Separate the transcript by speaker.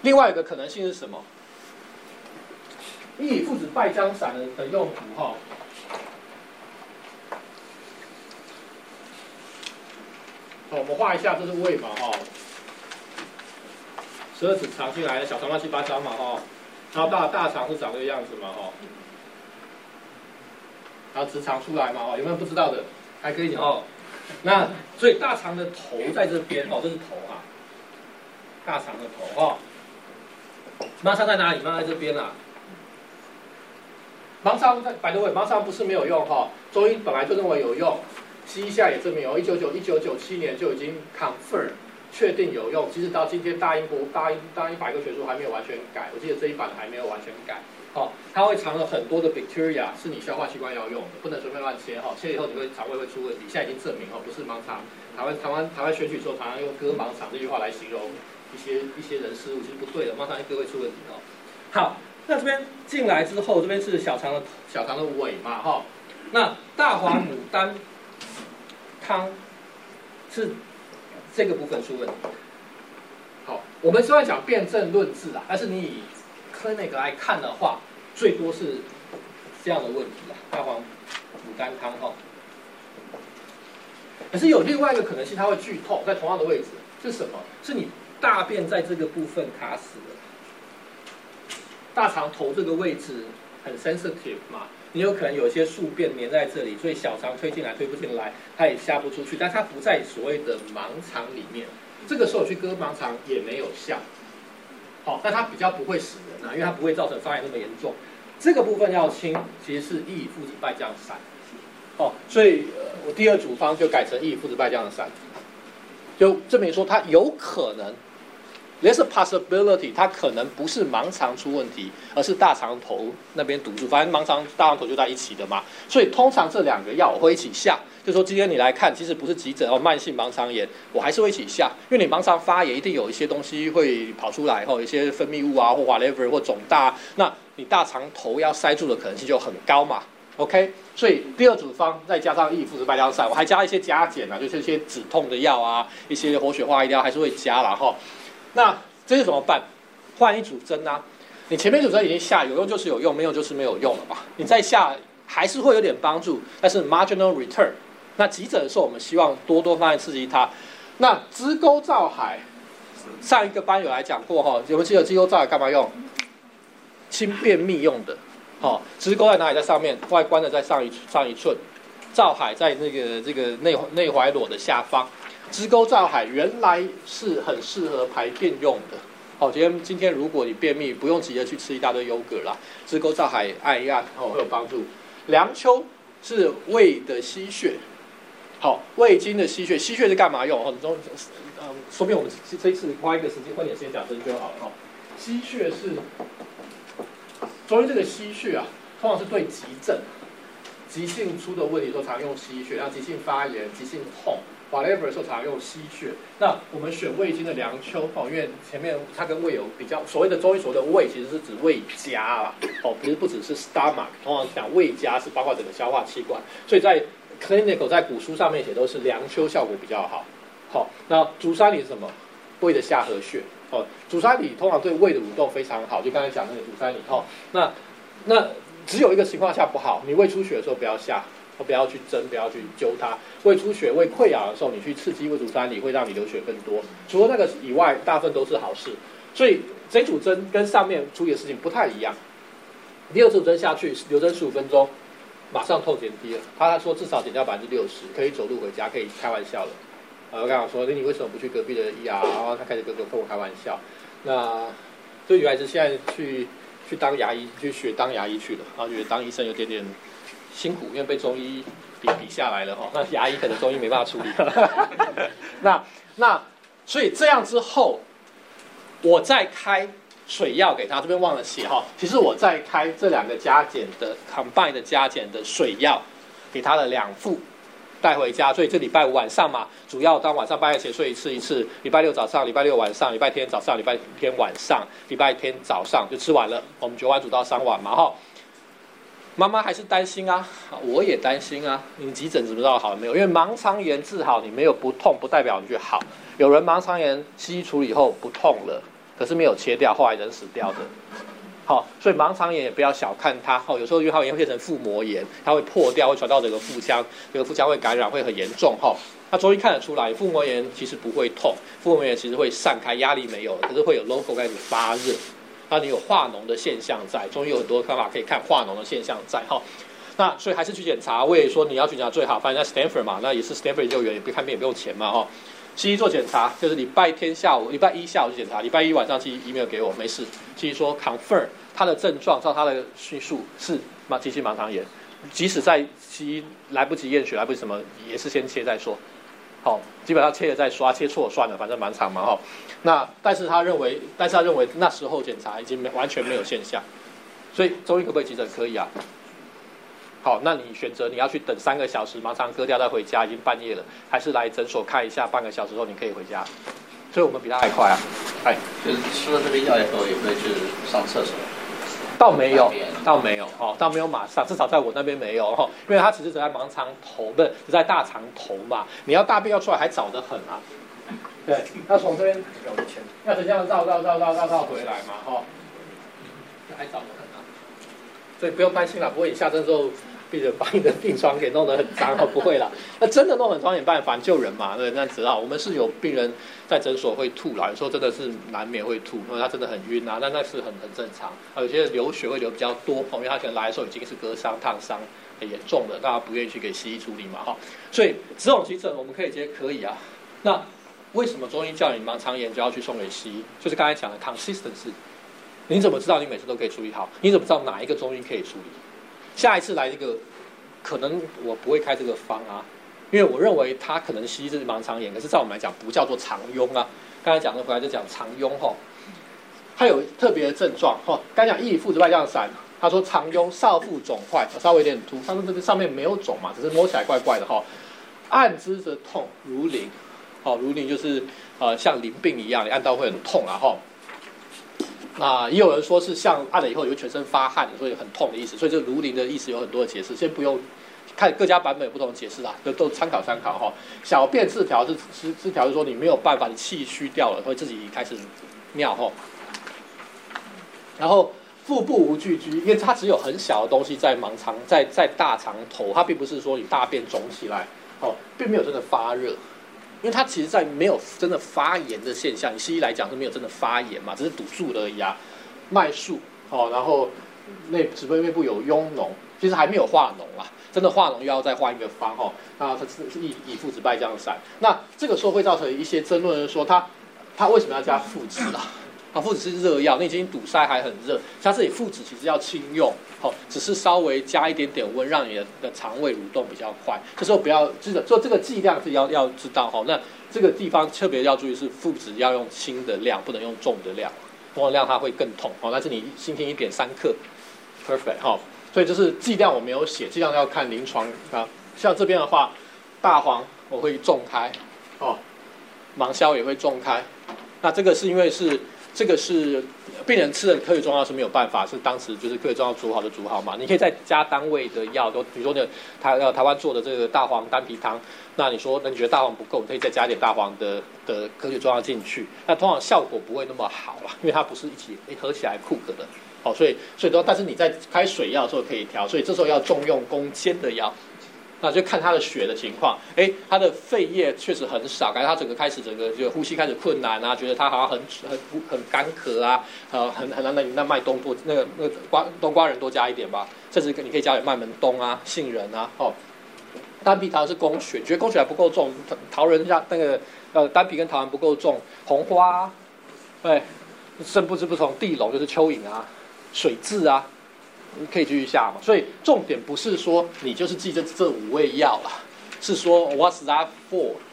Speaker 1: 另外一个可能性是什么？一以附子败浆散的用途哈。好，我们画一下，这是胃嘛哈，12指肠进来，小肠乱七八糟嘛哈，然后大肠是长这个样子嘛哈，然后直肠出来嘛哈，有没有不知道的？还可以哦。那所以大肠的头在这边哦，这是头哈，大肠的头哈。盲肠在哪里？盲肠在这边啦。盲肠在by the way，盲肠不是没有用哈，中医本来就认为有用。西医下也证明有，1997年就已经 confirm 确定有用，即使到今天大英百科全书还没有完全改，我记得这一版还没有完全改。哦，它会藏了很多的 bacteria 是你消化器官要用的，不能随便乱切哈，切以后你会肠胃会出问题。现在已经证明哈，不是盲肠。台湾选举的时候常常用割盲肠这句话来形容一些人事物，其实不对的，盲肠一割会出问题哦。好，那这边进来之后，这边是小肠的尾嘛哈，那大黄牡丹汤是这个部分出问题。好，我们虽然讲辩证论治啊，但是你以 clinic 来看的话，最多是这样的问题啦，大黄牡丹汤哈。可是有另外一个可能性，它会剧痛，在同样的位置，是什么？是你大便在这个部分卡死了，大肠头这个位置很 sensitive 嘛。你有可能有一些宿便粘在这里，所以小肠推进来推不进来，它也下不出去，但它不在所谓的盲肠里面。这个时候去割盲肠也没有效，好，但它比较不会死人啊，因为它不会造成发炎那么严重。这个部分要清，其实是一以附子败浆散，哦，所以我第二组方就改成一以附子败浆散，就证明说它有可能。There's a possibility， 它可能不是盲肠出问题，而是大肠头那边堵住。反正盲肠、大肠头就在一起的嘛，所以通常这两个药我会一起下。就说今天你来看，即使不是急诊哦，慢性盲肠炎，我还是会一起下，因为你盲肠发炎一定有一些东西会跑出来，有一些分泌物啊或 whatever 或肿大，那你大肠头要塞住的可能性就很高嘛。OK， 所以第二组方再加上一以附子败浆散，我还加一些加减啊，就是一些止痛的药啊，一些活血化瘀料还是会加啦哈。那这是怎么办？换一组针啊！你前面一组针已经下，有用就是有用，没有就是没有用了嘛。你再下还是会有点帮助，但是 marginal return。那急诊的时候，我们希望多方面刺激它。那支沟造海，上一个班有来讲过哈，有没有记得支沟造海干嘛用？清便秘用的。好，支沟在哪里？在上面，外观的在上一寸，造海在这个内踝裸的下方。支沟造海原来是很适合排便用的。好，今天如果你便秘，不用急着去吃一大堆优格啦，支沟造海按一按会有帮助。梁丘是胃的溪穴，好，胃经的溪穴，溪穴是干嘛用？说不定我们这一次花一个时间，花点时间讲这就好了哈。溪穴是中医这个溪穴啊，通常是对急症、急性出的问题都常用溪穴，像急性发炎、急性痛。whatever 的时候常用溪穴，那我们选胃经的梁丘哦，因为前面它跟胃有比较，所谓的中医所谓的胃其实是指胃家啦，哦，不只是 stomach， 通常讲胃家是包括整个消化器官，所以在 clinical 在古书上面写都是梁丘效果比较好。好，那足三里是什么？胃的下颌穴，哦，足三里通常对胃的蠕动非常好，就刚才讲那个足三里哦，那只有一个情况下不好，你胃出血的时候不要下。不要去蒸，不要去揪它。胃出血、胃溃疡的时候，你去刺激胃足三里，会让你流血更多。除了那个以外，大部分都是好事。所以这组针跟上面处理的事情不太一样。第二组针下去，留针15分钟，马上痛减低了。他说至少减掉60%，可以走路回家，可以开玩笑了。我刚刚说，你为什么不去隔壁的ER？然后他开始跟我开玩笑。那所以女孩子现在去当牙医，去学当牙医去了，然后觉得当医生有点辛苦，因为被中医比下来了哈。那牙医可能中医没办法处理。那所以这样之后，我再开水药给他，这边忘了写哈。其实我再开这两个加减的 combine 的加减的水药给他的2副带回家。所以这礼拜5晚上嘛，主要当晚上半夜前睡一次，礼拜6早上、礼拜6晚上、礼拜天早上、礼拜天晚上、礼拜天早上就吃完了。我们9晚煮到3晚嘛哈。妈妈还是担心啊，我也担心啊。你急诊知道好了没有？因为盲肠炎治好，你没有不痛，不代表你就好。有人盲肠炎西医处理后不痛了， 可是没有切掉，后来人死掉的。好，所以盲肠炎也不要小看它。有时候因为它会变成腹膜炎，它会破掉，会传到整个腹腔，这个腹腔会感染，会很严重。那中医看得出来，腹膜炎其实不会痛，腹膜炎其实会散开，压力没有了，可是会有 local 开始发热。那你有化脓的现象在，中医有很多方法可以看化脓的现象在。那所以还是去检查。我也说你要去检查最好，反正在 Stanford 嘛，那也是 Stanford 幼儿园，也不看病也不用钱嘛。西医做检查，就是礼拜一下午去检查，礼拜一晚上寄 email 给我，没事。西医说 confirm 他的症状，照他的叙述是急性盲肠炎，即使在西医来不及验血，来不及什么，也是先切再说。基本上切了再说，切错算了，反正蛮长嘛。那但是他认为那时候检查已经完全没有现象，所以中医可不可以急诊？可以啊。好，那你选择你要去等3个小时，盲肠割掉再回家，已经半夜了，还是来诊所看一下，半个小时后你可以回家。所以我们比他还快啊。
Speaker 2: 就是吃了这个药以后，也会去上厕所？
Speaker 1: 倒没有马上，至少在我那边没有因为它只是在盲肠头，不是只在大肠头嘛，你要大便要出来还早得很啊。对，要从这边要这样绕回来嘛，还早得很啊。所以不用担心啦，不会你下针之后病人把你的病床给弄得很脏不会啦。那真的弄很脏也办法救人嘛，对，那知道我们是有病人在诊所会吐啦，有时候真的是难免会吐，因为他真的很晕啊，那是很正常。有些流血会流比较多，因为他可能来的时候已经是割伤、烫伤很严重的，大家不愿意去给西医处理嘛，所以这种急诊我们可以接，可以啊。那为什么中医叫你盲肠炎就要去送给西医？就是刚才讲的 consistency。你怎么知道你每次都可以处理好？你怎么知道哪一个中医可以处理？下一次来这个，可能我不会开这个方啊，因为我认为它可能西医是盲肠炎，可是在我们来讲不叫做肠痈啊。刚才讲的回来就讲肠痈它有特别的症状刚才讲一里附子外降散，他说肠痈少腹肿块，稍微有点凸，上面这个上面没有肿嘛，只是摸起来怪怪的按之则痛如淋，如淋就是像淋病一样，你按到会很痛啊那也有人说是像按了以后有全身发汗，所以很痛的意思，所以这如淋的意思有很多的解释，先不用看各家版本有不同的解释啦，都参考小便赤条是说你没有办法，你气虚掉了，会自己开始尿然后腹部无聚居，因为它只有很小的东西在盲肠，在大肠头，它并不是说你大便肿起来并没有真的发热。因为它其实在没有真的发炎的现象，以西医来讲是没有真的发炎嘛，只是堵住了而已啊。脉数然后指背内部有痈脓，其实还没有化脓啦，真的化脓又要再换一个方那它是以附子败降散。那这个时候会造成一些争论，说它为什么要加附子附子是热药，你已经堵塞还很热，像这里附子其实要轻用只是稍微加一点点温，让你的肠胃蠕动比较快。这时候不要做这个剂量是要知道那这个地方特别要注意是附子要用轻的量，不能用重的量，重的量它会更痛但是你心听1.3克 perfect 所以就是剂量我没有写，剂量要看临床像这边的话，大黄我会重开芒硝也会重开，那这个是因为这个是病人吃的科学中药是没有办法，是当时就是科学中药煮好就煮好嘛。你可以再加单位的药，比如说台湾做的这个大黄丹皮汤，那你说你觉得大黄不够，你可以再加一点大黄的科学中药进去，那通常效果不会那么好啦，因为它不是一起合起来cook的所以但是你在开水药的时候可以调，所以这时候要重用攻坚的药。那就看他的血的情况，他的肺液确实很少，感觉他整个就呼吸开始困难啊，觉得他好像很干咳啊，很难卖冬多那个冬瓜仁多加一点吧，甚至你可以加点麦门冬啊、杏仁啊，丹皮桃是供血，你觉得供血还不够重，桃仁加那个丹皮跟桃仁不够重，红花甚不知不同，地龙就是蚯蚓啊、水蛭啊。可以继续下嘛，所以重点不是说你就是记这5味药啦，是说 what's that for？